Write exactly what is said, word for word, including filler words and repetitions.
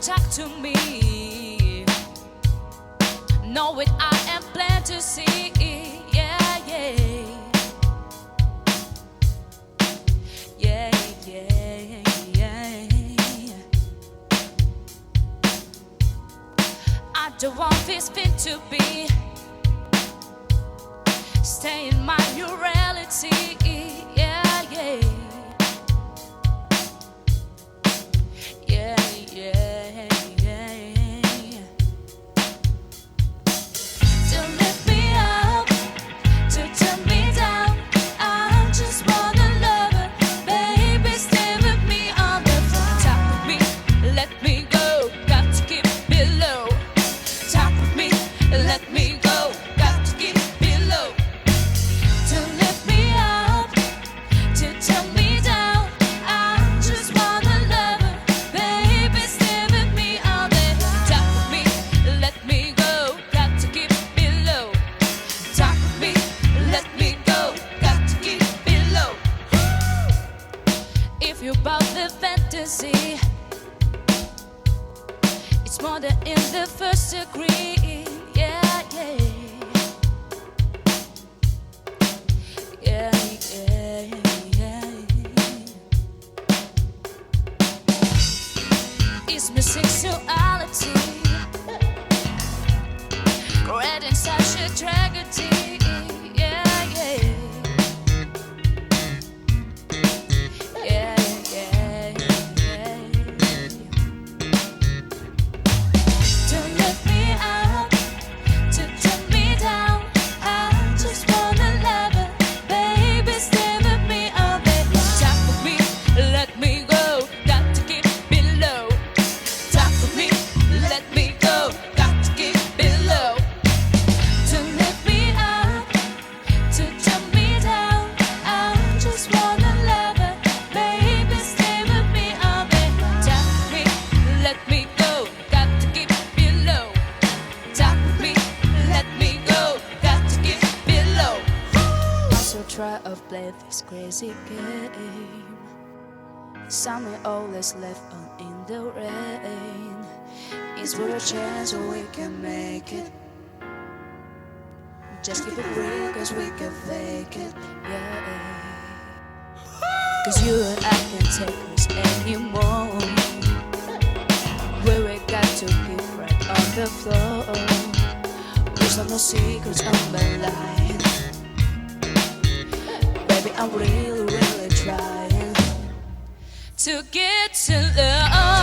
talk to me. Know it, I am glad to see. Yeah, yeah. Yeah, yeah, yeah. I don't want this fit to be. Stay in my new reality. Yeah, yeah. Yeah, yeah, yeah. Don't lift me up to turn me down. I just wanna love her. Baby, stay with me on the floor. Talk with me, let me go. Got to keep it low. Talk with me, let me go. Got to keep it low. Don't lift me up to turn me down. I just wanna love her. Baby, stay with me all day. Talk with me, let me go. Got to keep it low. Talk with me, let me go. Got to keep it low. If you bought the fantasy, it's more than in the first degree. Yeah, yeah. Yeah, yeah, yeah. It's my sexuality, great and such a tragedy. Yeah, yeah. Yeah, yeah, yeah. Don't lift me up to turn me down. I just wanna love her. Baby, stay with me all day. Talk with me, let me go. Got to keep it low. Talk with me, let me go. Got to keep it low. Don't lift me up to turn me down. I just wanna love her. Baby, stay with me all day. Talk with me, let me go. Got to keep it low. Talk with me, let me go. Got to keep it low. Also try to play this crazy game. Some may always left on in the rain. Is there a chance we can make it? Just keep it real, cause we can fake it. Yeah. Cause you and I can't take risks anymore. Where we got to keep right on the floor. There's no secrets on the line. Baby, I'm really, really trying to get to love.